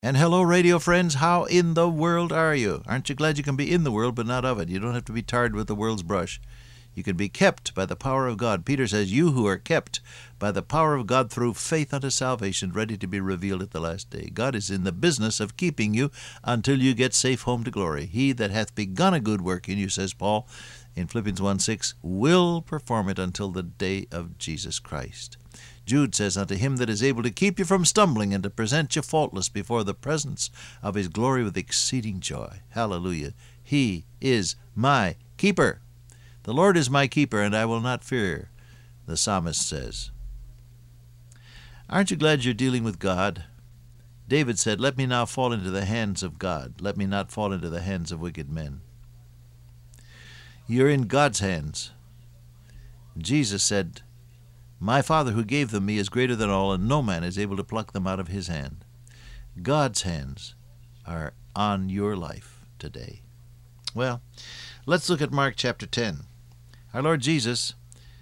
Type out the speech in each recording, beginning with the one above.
And hello, radio friends. How in the world are you? Aren't you glad you can be in the world but not of it? You don't have to be tarred with the world's brush. You can be kept by the power of God. Peter says, you who are kept by the power of God through faith unto salvation, ready to be revealed at the last day. God is in the business of keeping you until you get safe home to glory. He that hath begun a good work in you, says Paul in Philippians 1:6, will perform it until the day of Jesus Christ. Jude says, unto him that is able to keep you from stumbling and to present you faultless before the presence of his glory with exceeding joy. Hallelujah. He is my keeper. The Lord is my keeper, and I will not fear, the psalmist says. Aren't you glad you're dealing with God? David said, let me now fall into the hands of God. Let me not fall into the hands of wicked men. You're in God's hands. Jesus said, my Father who gave them me is greater than all, and no man is able to pluck them out of his hand. God's hands are on your life today. Well, let's look at Mark chapter 10. Our Lord Jesus,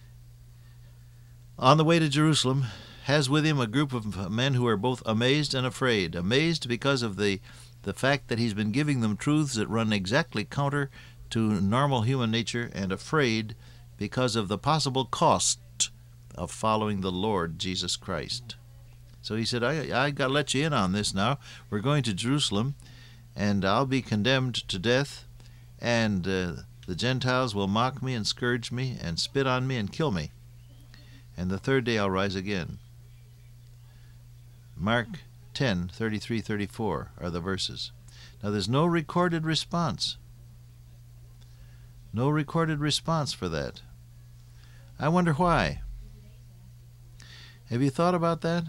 on the way to Jerusalem, has with him a group of men who are both amazed and afraid. Amazed because of the fact that he's been giving them truths that run exactly counter to normal human nature, and afraid because of the possible cost of following the Lord Jesus Christ. So he said, I got to let you in on this now. We're going to Jerusalem, and I'll be condemned to death, and the Gentiles will mock me and scourge me and spit on me and kill me. And the third day I'll rise again. Mark 10:33-34 are the verses. Now there's no recorded response. No recorded response for that. I wonder why. Have you thought about that?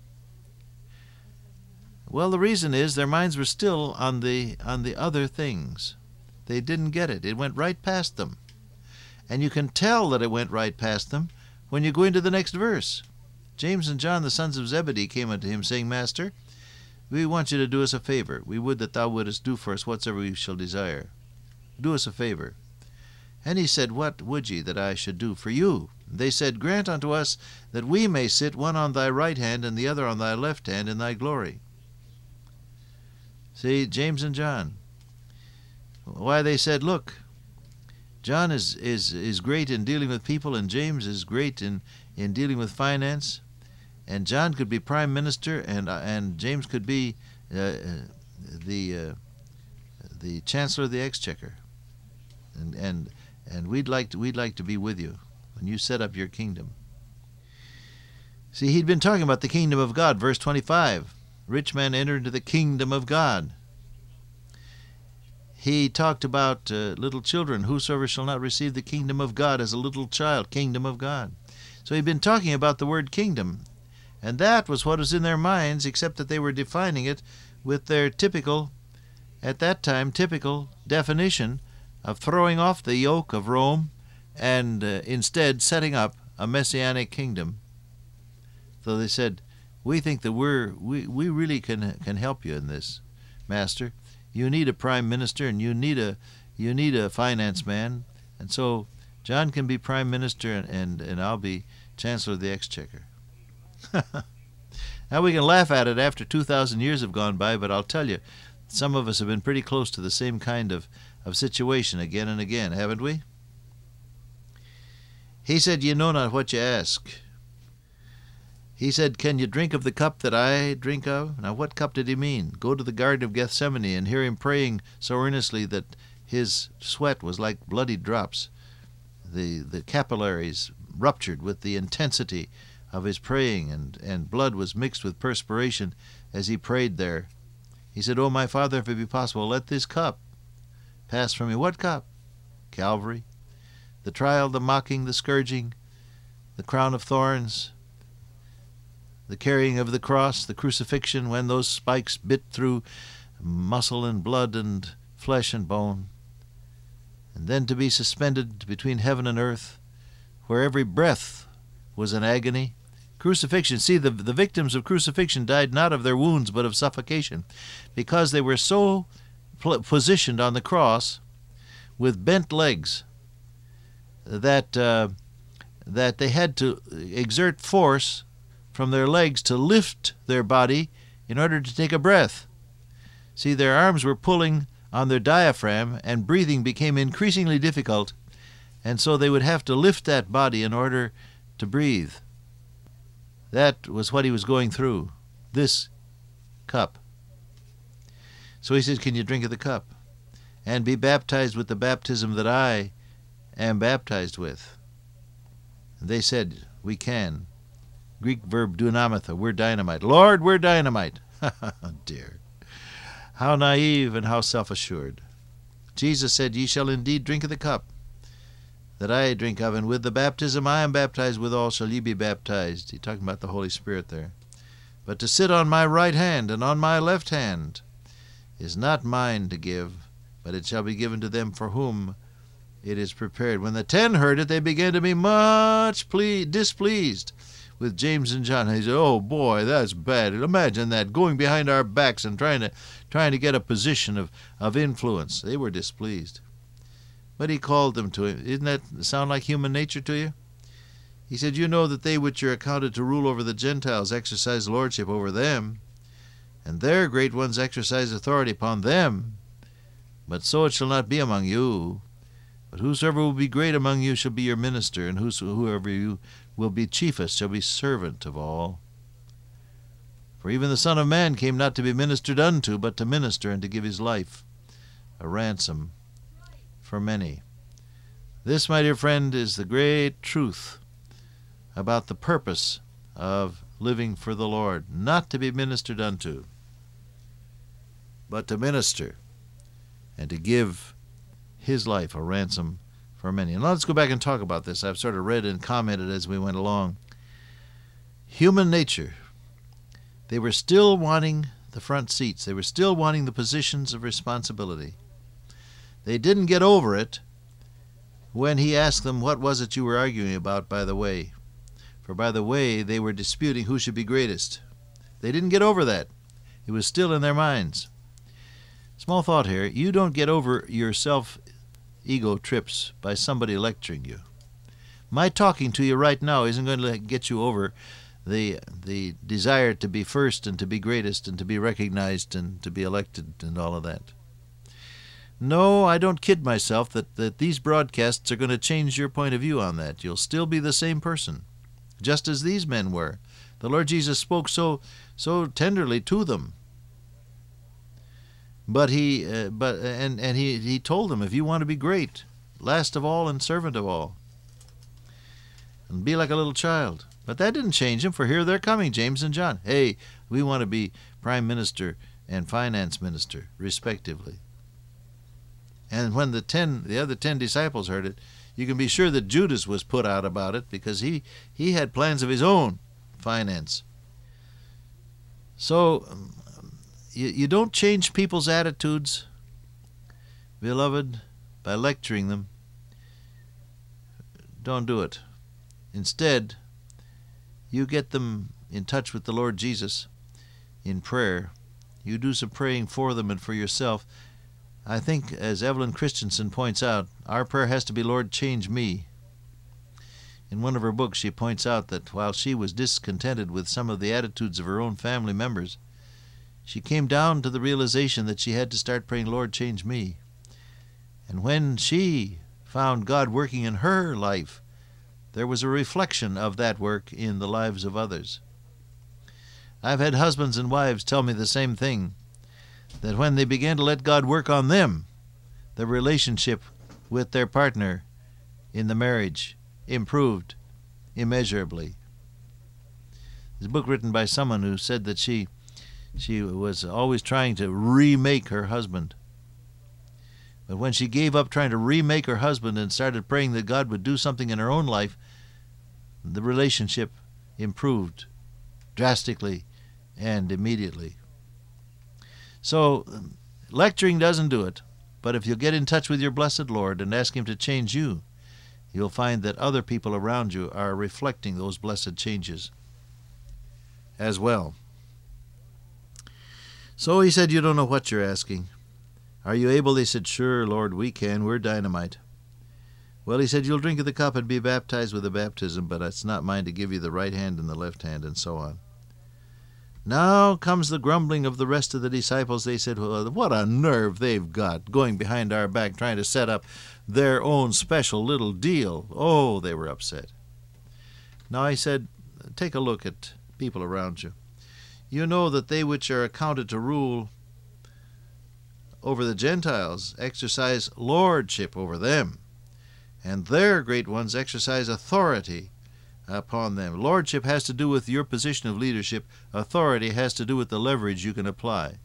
Well, the reason is their minds were still on the other things. They didn't get it. It went right past them. And you can tell that it went right past them when you go into the next verse. James and John, the sons of Zebedee, came unto him, saying, Master, we want you to do us a favor. We would that thou wouldest do for us whatsoever we shall desire. Do us a favor. And he said, What would ye that I should do for you? They said, Grant unto us that we may sit one on thy right hand and the other on thy left hand in thy glory. See, James and John. Why, they said, look, John is great in dealing with people, and James is great in dealing with finance, and John could be prime minister, and James could be the chancellor of the exchequer, and we'd like to be with you when you set up your kingdom. See, he'd been talking about the kingdom of God, verse 25. Rich man enter into the kingdom of God. He talked about little children. Whosoever shall not receive the kingdom of God as a little child, kingdom of God. So he'd been talking about the word kingdom. And that was what was in their minds, except that they were defining it with their typical, at that time, typical definition of throwing off the yoke of Rome and instead setting up a messianic kingdom. So they said, we think that we really can help you in this, Master. You need a prime minister, and you need a finance man, and so John can be prime minister, and I'll be chancellor of the exchequer. Now we can laugh at it after 2,000 years have gone by, but I'll tell you, some of us have been pretty close to the same kind of situation again and again, haven't we? He said, "You know not what you ask." He said, "Can you drink of the cup that I drink of?" Now, what cup did he mean? Go to the Garden of Gethsemane and hear him praying so earnestly that his sweat was like bloody drops. The capillaries ruptured with the intensity of his praying, and blood was mixed with perspiration as he prayed there. He said, "Oh, my Father, if it be possible, let this cup pass from me." What cup? Calvary. The trial, the mocking, the scourging, the crown of thorns, the carrying of the cross, the crucifixion, when those spikes bit through muscle and blood and flesh and bone, and then to be suspended between heaven and earth, where every breath was an agony. Crucifixion. See, the victims of crucifixion died not of their wounds, but of suffocation, because they were so positioned on the cross with bent legs that they had to exert force from their legs to lift their body in order to take a breath. See, their arms were pulling on their diaphragm, and breathing became increasingly difficult, and so they would have to lift that body in order to breathe. That was what he was going through, this cup. So he says, can you drink of the cup and be baptized with the baptism that I am baptized with? And they said, we can. Greek verb dunamitha, we're dynamite. Lord, we're dynamite. Dear. How naive and how self-assured. Jesus said, ye shall indeed drink of the cup that I drink of, and with the baptism I am baptized withal shall ye be baptized. He's talking about the Holy Spirit there. But to sit on my right hand and on my left hand is not mine to give, but it shall be given to them for whom it is prepared. When the 10 heard it, they began to be much displeased with James and John. He said, oh boy, that's bad. Imagine that, going behind our backs and trying to get a position of influence. They were displeased. But he called them to him. Isn't that sound like human nature to you? He said, you know that they which are accounted to rule over the Gentiles exercise lordship over them, and their great ones exercise authority upon them. But so it shall not be among you. But whosoever will be great among you shall be your minister, and whoever you will be chiefest shall be servant of all. For even the Son of Man came not to be ministered unto, but to minister and to give his life a ransom for many. This, my dear friend, is the great truth about the purpose of living for the Lord. Not to be ministered unto, but to minister and to give his life a ransom for many. And let's go back and talk about this. I've sort of read and commented as we went along. Human nature. They were still wanting the front seats. They were still wanting the positions of responsibility. They didn't get over it when he asked them, what was it you were arguing about by the way? For by the way, they were disputing who should be greatest. They didn't get over that. It was still in their minds. Small thought here. You don't get over your self-ego trips by somebody lecturing you. My talking to you right now isn't going to get you over the desire to be first and to be greatest and to be recognized and to be elected and all of that. No, I don't kid myself that these broadcasts are going to change your point of view on that. You'll still be the same person, just as these men were. The Lord Jesus spoke so tenderly to them. But he told them, if you want to be great, last of all and servant of all, and be like a little child. But that didn't change them, for here they're coming, James and John. Hey, we want to be prime minister and finance minister, respectively. And when the other 10 disciples heard it, you can be sure that Judas was put out about it, because he had plans of his own finance. So you don't change people's attitudes, beloved, by lecturing them. Don't do it. Instead, you get them in touch with the Lord Jesus in prayer. You do some praying for them and for yourself. I think, as Evelyn Christensen points out, our prayer has to be, Lord, change me. In one of her books, she points out that while she was discontented with some of the attitudes of her own family members, she came down to the realization that she had to start praying, Lord, change me. And when she found God working in her life, there was a reflection of that work in the lives of others. I've had husbands and wives tell me the same thing, that when they began to let God work on them, the relationship with their partner in the marriage improved immeasurably. There's a book written by someone who said that she was always trying to remake her husband. But when she gave up trying to remake her husband and started praying that God would do something in her own life, the relationship improved drastically and immediately. So lecturing doesn't do it, but if you'll get in touch with your blessed Lord and ask him to change you, you'll find that other people around you are reflecting those blessed changes as well. So he said, you don't know what you're asking. Are you able? They said, sure, Lord, we can. We're dynamite. Well, he said, you'll drink of the cup and be baptized with the baptism, but it's not mine to give you the right hand and the left hand, and so on. Now comes the grumbling of the rest of the disciples. They said, well, what a nerve they've got, going behind our back, trying to set up their own special little deal. Oh, they were upset. Now he said, take a look at people around you. You know that they which are accounted to rule over the Gentiles exercise lordship over them, and their great ones exercise authority upon them. Lordship has to do with your position of leadership. Authority has to do with the leverage you can apply.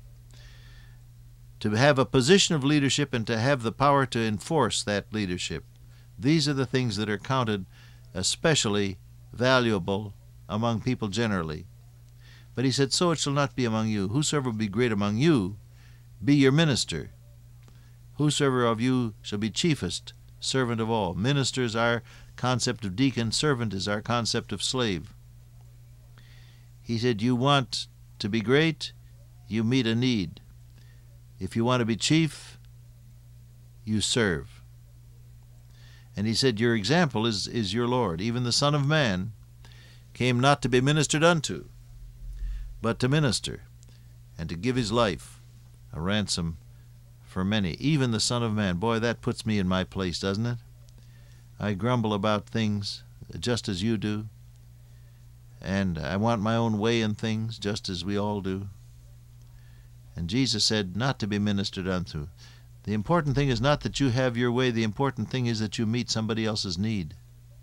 To have a position of leadership and to have the power to enforce that leadership. These are the things that are counted especially valuable among people generally. But he said, so it shall not be among you. Whosoever will be great among you, be your minister. Whosoever of you shall be chiefest, servant of all. Minister is our concept of deacon. Servant is our concept of slave. He said, you want to be great, you meet a need. If you want to be chief, you serve. And he said, your example is your Lord. Even the Son of Man came not to be ministered unto, but to minister, and to give his life a ransom for many. Even the Son of Man. Boy, that puts me in my place, doesn't it? I grumble about things just as you do, and I want my own way in things just as we all do. And Jesus said not to be ministered unto. The important thing is not that you have your way. The important thing is that you meet somebody else's need.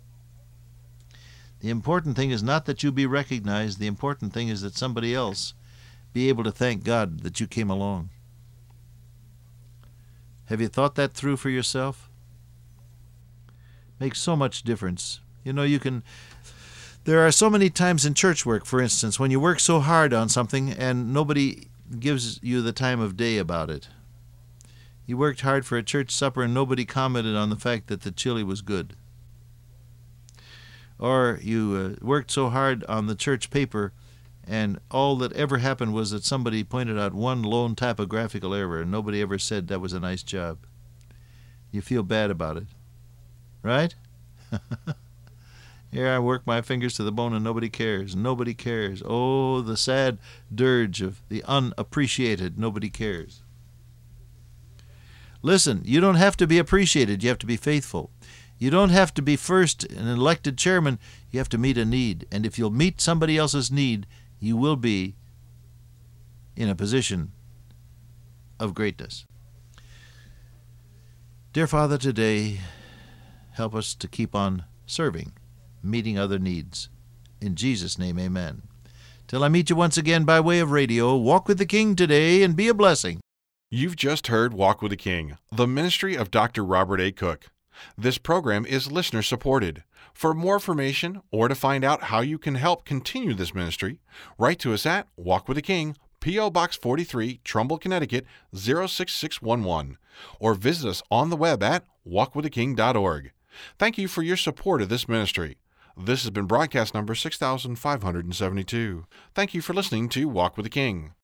The important thing is not that you be recognized. The important thing is that somebody else be able to thank God that you came along. Have you thought that through for yourself? Makes so much difference. You know, there are so many times in church work, for instance, when you work so hard on something and nobody gives you the time of day about it. You worked hard for a church supper and nobody commented on the fact that the chili was good. Or you worked so hard on the church paper and all that ever happened was that somebody pointed out one lone typographical error and nobody ever said that was a nice job. You feel bad about it, right? Here I work my fingers to the bone and nobody cares. Nobody cares. Oh, the sad dirge of the unappreciated. Nobody cares. Listen, you don't have to be appreciated. You have to be faithful. You don't have to be first an elected chairman. You have to meet a need. And if you'll meet somebody else's need, you will be in a position of greatness. Dear Father, today, help us to keep on serving, meeting other needs. In Jesus' name, amen. Till I meet you once again by way of radio, walk with the King today and be a blessing. You've just heard Walk with the King, the ministry of Dr. Robert A. Cook. This program is listener-supported. For more information or to find out how you can help continue this ministry, write to us at Walk with the King, P.O. Box 43, Trumbull, Connecticut, 06611, or visit us on the web at walkwiththeking.org. Thank you for your support of this ministry. This has been broadcast number 6572. Thank you for listening to Walk with the King.